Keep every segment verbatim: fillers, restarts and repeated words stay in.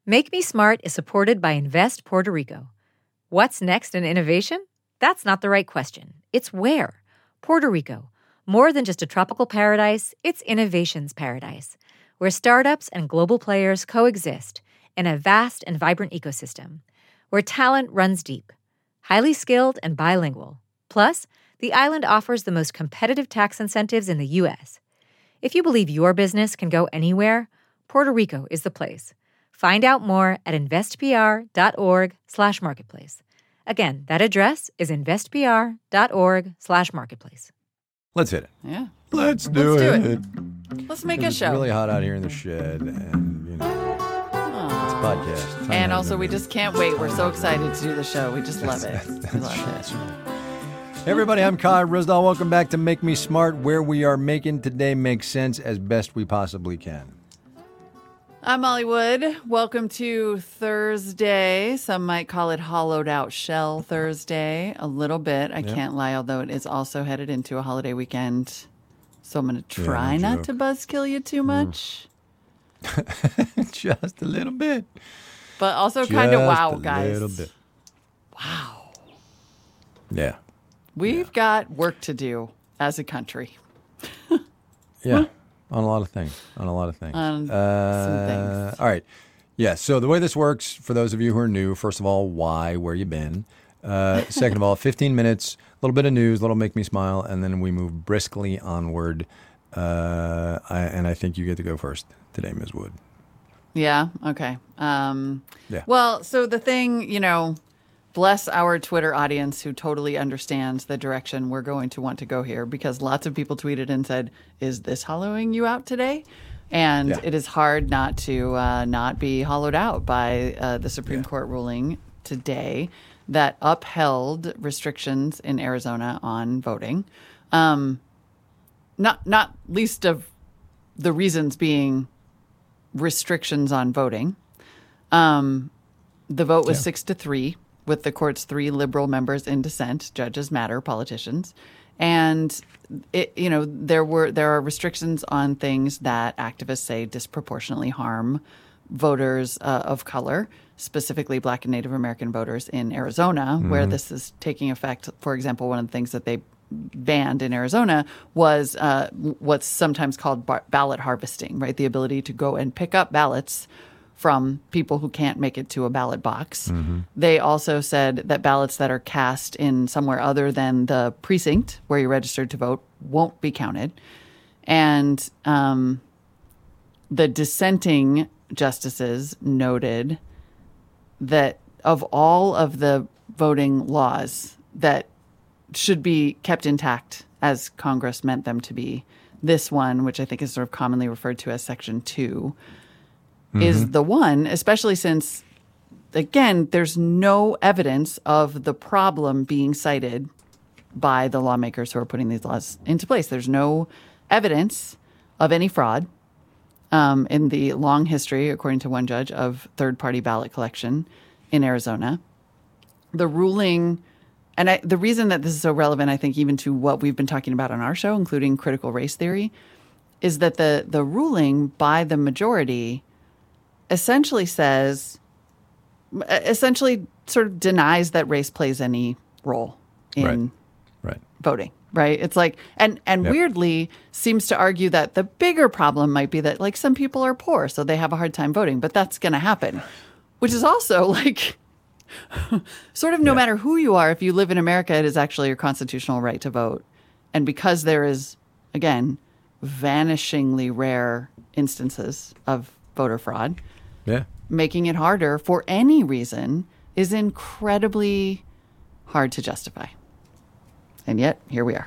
Make Me Smart is supported by Invest Puerto Rico. What's next in innovation? That's not the right question. It's where. Puerto Rico. More than just a tropical paradise, it's innovation's paradise, where startups and global players coexist in a vast and vibrant ecosystem, where talent runs deep, highly skilled and bilingual. Plus, the island offers the most competitive tax incentives in the U S. If you believe your business can go anywhere, Puerto Rico is the place. Find out more at investpr.org slash marketplace. Again, that address is investpr.org slash marketplace. Let's hit it. Yeah. Let's do Let's it. do it. Let's make a It's show. really hot out here in the shed, and you know, it's a podcast. Time And to also, we remember. just can't wait. We're so excited to do the show. We just love it. That's We love true, it. that's right. Hey everybody, I'm Kai Risdall. Welcome back to Make Me Smart, where we are making today make sense as best we possibly can. I'm Molly Wood. Welcome to Thursday. Some might call it hollowed out shell Thursday. A little bit. I Yep. can't lie, although it is also headed into a holiday weekend. So I'm going to Yeah, try no not joke. to buzzkill you too much. Just a little bit. But also kind of Just wow, a guys. little bit. Wow. Yeah. We've got work to do as a country. Yeah. On a lot of things. On a lot of things. On Uh, some things. All right. Yeah. So the way this works, for those of you who are new, first of all, why? Where you been? Uh, second of all, fifteen minutes, a little bit of news, a little make me smile, and then we move briskly onward. Uh, I, and I think you get to go first today, Miz Wood. Yeah. Okay. Um, Yeah. Well, so the thing, you know, bless our Twitter audience who totally understands the direction we're going to want to go here, because lots of people tweeted and said, "Is this hollowing you out today?" And Yeah. it is hard not to uh, not be hollowed out by uh, the Supreme Yeah. Court ruling today that upheld restrictions in Arizona on voting. Um, not not least of the reasons being restrictions on voting. Um, the vote was Yeah. six to three, with the court's three liberal members in dissent. Judges matter, politicians, and it, you know, there were there are restrictions on things that activists say disproportionately harm voters uh, of color, specifically Black and Native American voters in Arizona, where this is taking effect. For example, one of the things that they banned in Arizona was uh, what's sometimes called bar- ballot harvesting, right? The ability to go and pick up ballots from people who can't make it to a ballot box. They also said that ballots that are cast in somewhere other than the precinct where you're registered to vote won't be counted. And um, the dissenting justices noted that of all of the voting laws that should be kept intact as Congress meant them to be, this one, which I think is sort of commonly referred to as Section two, is the one, especially since, again, there's no evidence of the problem being cited by the lawmakers who are putting these laws into place. There's no evidence of any fraud um, in the long history, according to one judge, of third-party ballot collection in Arizona. The ruling, and I, the reason that this is so relevant, I think, even to what we've been talking about on our show, including critical race theory, is that the the ruling by the majority essentially says, essentially sort of denies that race plays any role in Right. Right. voting, right? It's like, and, and Yep. weirdly seems to argue that the bigger problem might be that like some people are poor, so they have a hard time voting, but that's going to happen, which is also like sort of no Yeah. matter who you are, if you live in America, it is actually your constitutional right to vote. And because there is, again, vanishingly rare instances of voter fraud, Yeah. making it harder for any reason is incredibly hard to justify. And yet, here we are.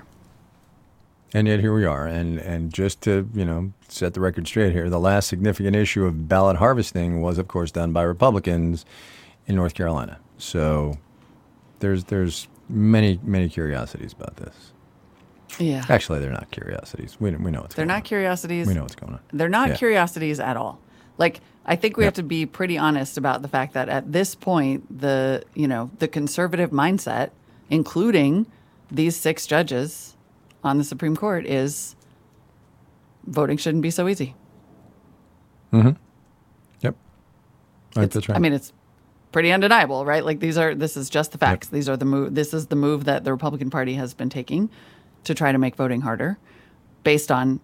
And yet here we are. And and just to, you know, set the record straight here, the last significant issue of ballot harvesting was, of course, done by Republicans in North Carolina. So there's there's many, many curiosities about this. Yeah. Actually, they're not curiosities. We, we know what's They're going on. not curiosities. We know what's going on. They're not Yeah. curiosities at all. Like, I think we Yeah. have to be pretty honest about the fact that at this point, the, you know, the conservative mindset, including these six judges on the Supreme Court, is voting shouldn't be so easy. Mm-hmm. Yep. Right, that's right. I mean, it's pretty undeniable, right? Like these are this is just the facts. Yep. These are the move. This is the move that the Republican Party has been taking to try to make voting harder, based on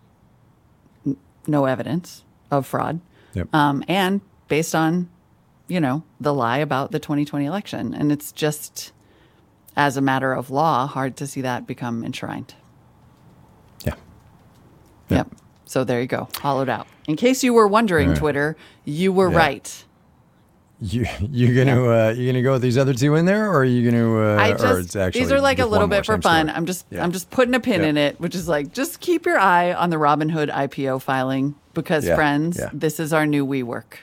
n- no evidence of fraud, yep. um, and based on, you know, the lie about the twenty twenty election. And it's just, as a matter of law, hard to see that become enshrined. Yeah. yeah. Yep. So there you go. Hollowed out. In case you were wondering, right. Twitter, you were yeah. right. You you gonna yeah. uh, you gonna go with these other two in there, or are you gonna? Uh, I just, or it's actually these are like a little bit for fun. Story. I'm just yeah. I'm just putting a pin yeah. in it, which is like just keep your eye on the Robinhood I P O filing because yeah. friends, yeah. this is our new WeWork.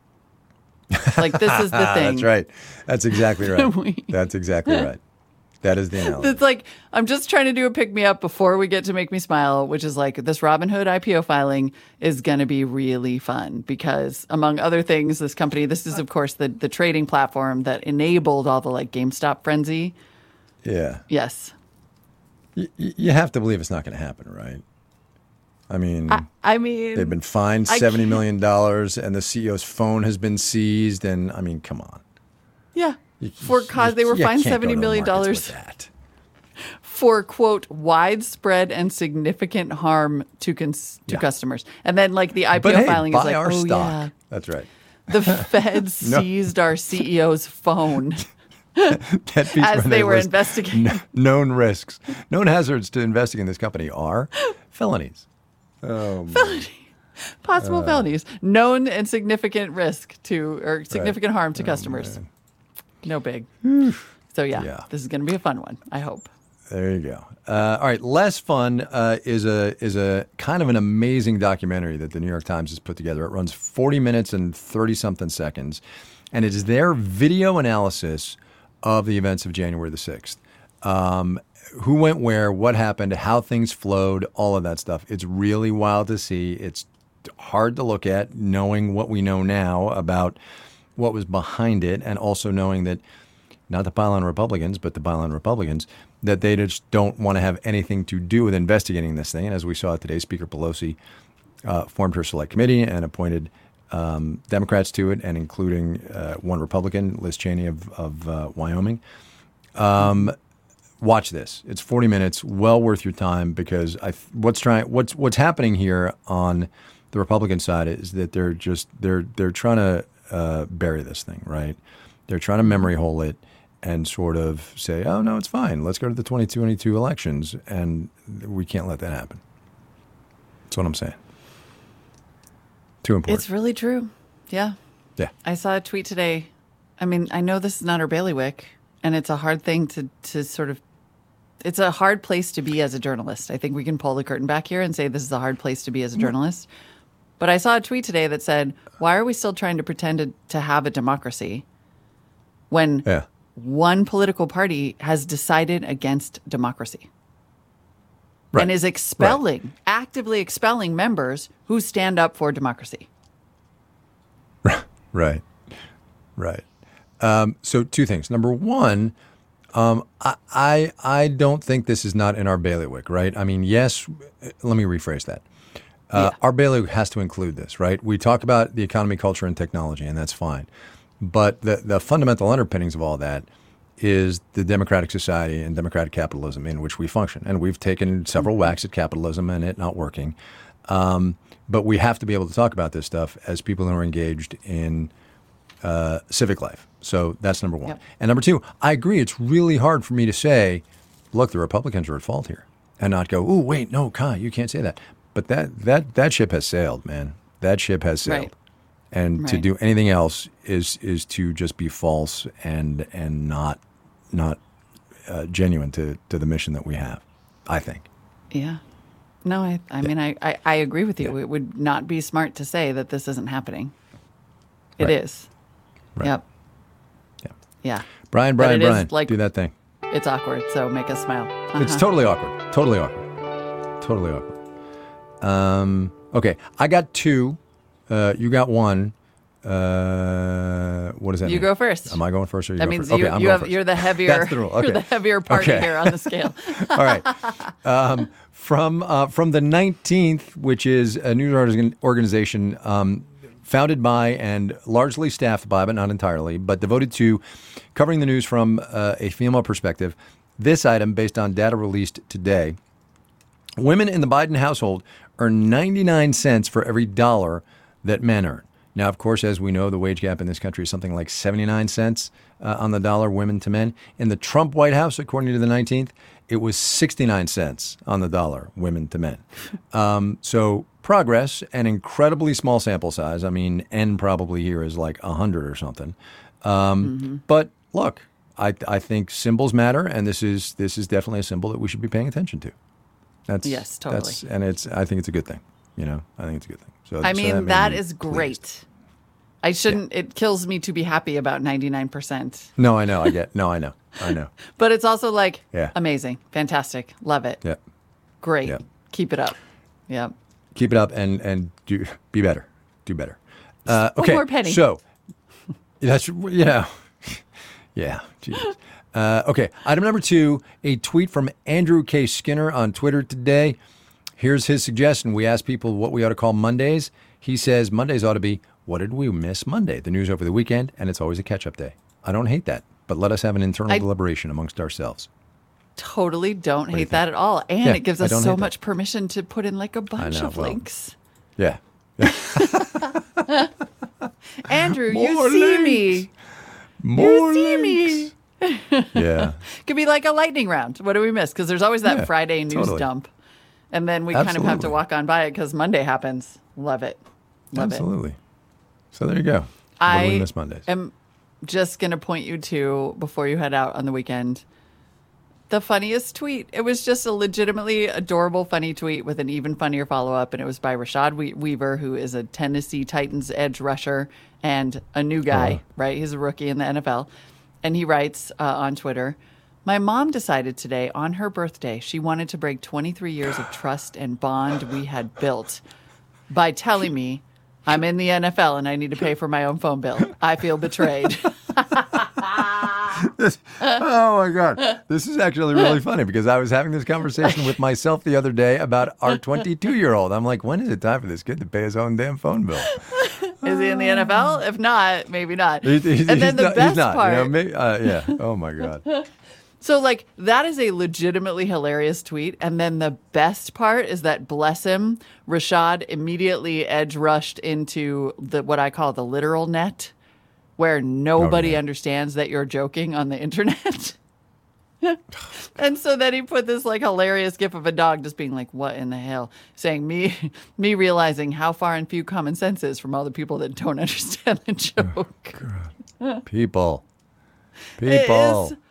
Like this is the thing. That's right. That's exactly right. we, That's exactly right. That is the analogy. It's like, I'm just trying to do a pick me up before we get to Make Me Smile, which is like this Robinhood I P O filing is going to be really fun because, among other things, this company, this is, of course, the, the trading platform that enabled all the like GameStop frenzy. Yeah. Yes. Y- you have to believe it's not going to happen, right? I mean, I, I mean, they've been fined seventy million dollars and the C E O's phone has been seized. And I mean, come on. Yeah. For cause they were fined seventy million dollars for, quote, widespread and significant harm to cons- to yeah. customers. And then, like, the I P O but hey, filing is like, our oh, stock. yeah. That's right. The feds no. seized our C E O's phone as they were investigating. N- known risks, known hazards to investigating this company are felonies. Oh, felonies. Possible uh, felonies. Known and significant risk to, or significant right. harm to oh, customers. Man. No big. So, yeah, yeah, this is going to be a fun one, I hope. There you go. Uh, all right, less fun uh, is a is a kind of an amazing documentary that the New York Times has put together. It runs forty minutes and thirty-something seconds, and it is their video analysis of the events of January the sixth. Um, who went where, what happened, how things flowed, all of that stuff. It's really wild to see. It's hard to look at, knowing what we know now about what was behind it, and also knowing that, not to pile on Republicans, but to pile on Republicans, that they just don't want to have anything to do with investigating this thing. And as we saw today, Speaker Pelosi uh, formed her select committee and appointed um, Democrats to it, and including uh, one Republican, Liz Cheney of, of uh, Wyoming. Um, watch this. It's forty minutes, well worth your time, because I, what's trying, what's what's happening here on the Republican side is that they're just they're they're trying to Uh, bury this thing, right? They're trying to memory hole it and sort of say, oh, no, it's fine. Let's go to the twenty twenty-two elections. And we can't let that happen. That's what I'm saying. Too important. It's really true. Yeah. Yeah. I saw a tweet today. I mean, I know this is not our bailiwick, and it's a hard thing to, to sort of, it's a hard place to be as a journalist. I think we can pull the curtain back here and say this is a hard place to be as a journalist. Mm-hmm. But I saw a tweet today that said, why are we still trying to pretend to, to have a democracy when yeah. one political party has decided against democracy right. and is expelling, right. actively expelling members who stand up for democracy? Right, right. Um, so two things. Number one, um, I, I I don't think this is not in our bailiwick, right? I mean, yes, let me rephrase that. Uh, yeah. Our bailiwick has to include this, right? We talk about the economy, culture, and technology, and that's fine. But the, the fundamental underpinnings of all that is the democratic society and democratic capitalism in which we function. And we've taken several whacks at capitalism and it not working. Um, but we have to be able to talk about this stuff as people who are engaged in uh, civic life. So that's number one. Yep. And number two, I agree. It's really hard for me to say, look, the Republicans are at fault here, and not go, ooh, wait, no, Kai, you can't say that. But that, that, that ship has sailed, man. That ship has sailed. Right. And right. to do anything else is is to just be false and and not not uh, genuine to, to the mission that we have, I think. Yeah. No, I I yeah. mean, I, I, I agree with you. Yeah. It would not be smart to say that this isn't happening. It right. is. Right. Yep. Yeah. Yeah. Brian, Brian, Brian, like, do that thing. It's awkward, so make us smile. Uh-huh. It's totally awkward. Totally awkward. Totally awkward. Um, okay, I got two. Uh, you got one. Uh, what does that you mean? You go first. Am I going first or you that go means first? You, okay, I'm you going have, first. You're the heavier. That's the rule. Okay. You're the heavier party okay. here on the scale. All right. Um, from uh, from the nineteenth, which is a news organization um, founded by and largely staffed by, but not entirely, but devoted to covering the news from uh, a female perspective. This item, based on data released today, women in the Biden household earn ninety-nine cents for every dollar that men earn. Now, of course, as we know, the wage gap in this country is something like seventy-nine cents uh, on the dollar, women to men. In the Trump White House, according to the nineteenth, it was sixty-nine cents on the dollar, women to men. Um, so progress, an incredibly small sample size. I mean, N probably here is like one hundred or something. Um, mm-hmm. But look, I, I think symbols matter, and this is this is definitely a symbol that we should be paying attention to. That's, yes, totally. That's, and it's I think it's a good thing. You know, I think it's a good thing. So, I mean, so that, that me is great. pleased. I shouldn't, yeah. It kills me to be happy about ninety-nine percent. No, I know. I get, no, I know. I know. But it's also like, yeah. amazing, fantastic, love it. Yeah. Great. Yeah. Keep it up. Yeah. Keep it up and, and do, be better. Do better. Uh, okay. One more penny. So, that's, you know, yeah. Jesus. Uh, okay. Item number two, a tweet from Andrew K. Skinner on Twitter today. Here's his suggestion. We asked people what we ought to call Mondays. He says Mondays ought to be, what did we miss Monday? The news over the weekend, and it's always a catch-up day. I don't hate that, but let us have an internal I deliberation amongst ourselves. Totally don't do hate that think? at all. And Yeah, it gives I us don't so hate much that. permission to put in like a bunch know, of well, links. Yeah. Andrew, More you see links. me. More You see links. me. Yeah. Could be like a lightning round. What do we miss? Because there's always that Yeah, Friday news totally. dump. And then we kind of have to Absolutely. walk on by it because Monday happens. Love it. Love Absolutely. it. So there you go. I what do we miss Mondays? am just going to point you to, before you head out on the weekend, the funniest tweet. It was just a legitimately adorable, funny tweet with an even funnier follow-up, and it was by Rashad We- Weaver, who is a Tennessee Titans edge rusher and a new guy, Oh. right? He's a rookie in the N F L. And he writes uh, on Twitter, my mom decided today on her birthday she wanted to break twenty-three years of trust and bond we had built by telling me I'm in the N F L and I need to pay for my own phone bill. I feel betrayed. Oh, my God. This is actually really funny because I was having this conversation with myself the other day about our twenty-two-year-old. I'm like, when is it time for this kid to pay his own damn phone bill? Is he in the N F L? If not, maybe not. He- he- and then he's the not, best he's not, part. You know, maybe, uh, yeah. Oh, my God. So, like, that is a legitimately hilarious tweet. And then the best part is that, bless him, Rashad immediately edge rushed into the what I call the literal net, where nobody Oh, yeah. understands that you're joking on the internet. And so then he put this like hilarious gif of a dog just being like, what in the hell? Saying me me realizing how far and few common sense is from all the people that don't understand the joke. People. It People. is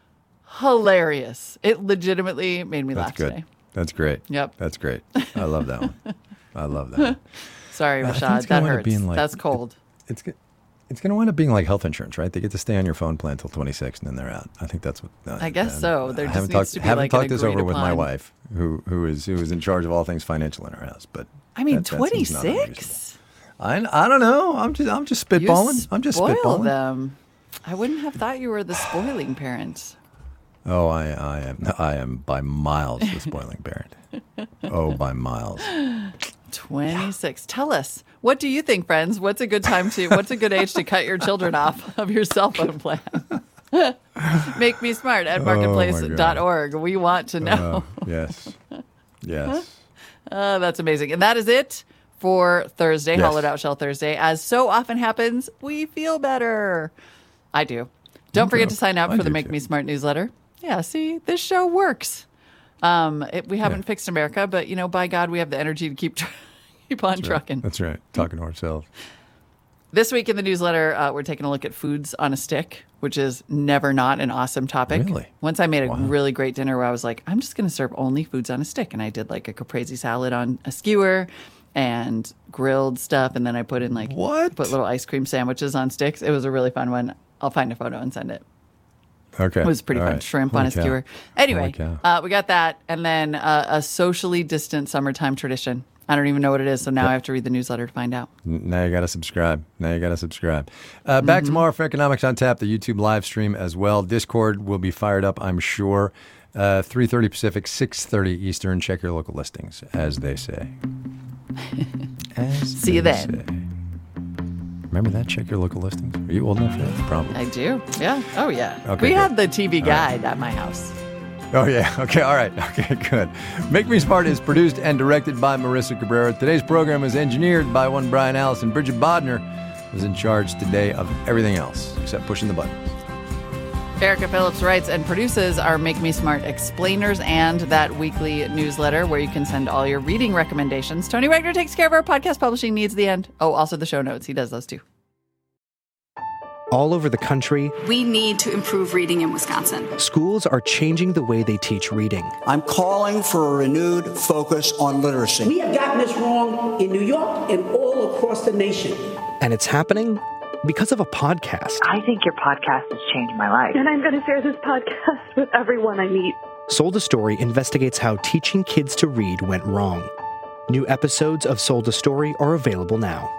hilarious. It legitimately made me That's laugh good. today. That's great. Yep. That's great. I love that one. I love that one. Sorry, I think Rashad. it's That gonna wind up hurts. being like- That's cold. It's go- it's going to wind up being like health insurance, right? They get to stay on your phone plan until twenty-six, and then they're out. I think that's what. Uh, I guess um, so. There I just haven't needs talked, to be haven't like an talked this over agreed with my upon- wife, who who is who is in charge of all things financial in our house. But I mean, that- that seems not unreasonable. twenty-six? I I don't know. I'm just I'm just You spitballing. I'm just spoil spitballing. them. I wouldn't have thought you were the spoiling parent. Oh, I I am I am by miles the spoiling parent. Oh, by miles. twenty-six. Tell us, what do you think, friends? What's a good time to, what's a good age to cut your children off of your cell phone plan? Make me smart at Oh, my marketplace dot God. org. We want to know. Uh, yes. Yes. Uh, that's amazing. And that is it for Thursday, Yes. Hollowed Out Shell Thursday. As so often happens, we feel better. I do. Don't Me forget too. to sign up I for the do Make too. Me Smart newsletter. Yeah, see, this show works. Um, it, we haven't Yeah. fixed America, but, you know, by God, we have the energy to keep tr- keep on That's right. trucking. That's right. Talking to ourselves. This week in the newsletter, uh, we're taking a look at foods on a stick, which is never not an awesome topic. Really? Once I made a Wow. really great dinner where I was like, I'm just going to serve only foods on a stick. And I did like a caprese salad on a skewer and grilled stuff. And then I put in like, What? put little ice cream sandwiches on sticks. It was a really fun one. I'll find a photo and send it. Okay. It was pretty All fun. right. Shrimp Holy on a cow. skewer. Anyway, Holy cow. uh, we got that. And then uh, a socially distant summertime tradition. I don't even know what it is. So now I have to read the newsletter to find out. N- Now you got to subscribe. Now you got to subscribe. Uh, back tomorrow for Economics on Tap, the YouTube live stream as well. Discord will be fired up, I'm sure. Uh, three thirty Pacific, six thirty Eastern. Check your local listings, as they say. As See you they then. say. Remember that? Check your local listings. Are you old enough for that? Probably. I do. Yeah. Oh, yeah. Okay, we good. had the T V All guide right. at my house. Oh, yeah. Okay. All right. Okay, good. Make Me Smart is produced and directed by Marissa Cabrera. Today's program was engineered by one Brian Allison. Bridget Bodner was in charge today of everything else except pushing the buttons. Erica Phillips writes and produces our Make Me Smart Explainers and that weekly newsletter where you can send all your reading recommendations. Tony Wagner takes care of our podcast publishing needs at the end. Oh, also the show notes. He does those too. All over the country, we need to improve reading in Wisconsin. Schools are changing the way they teach reading. I'm calling for a renewed focus on literacy. We have gotten this wrong in New York and all across the nation. And it's happening because of a podcast. I think your podcast has changed my life. And I'm going to share this podcast with everyone I meet. Sold a Story investigates how teaching kids to read went wrong. New episodes of Sold a Story are available now.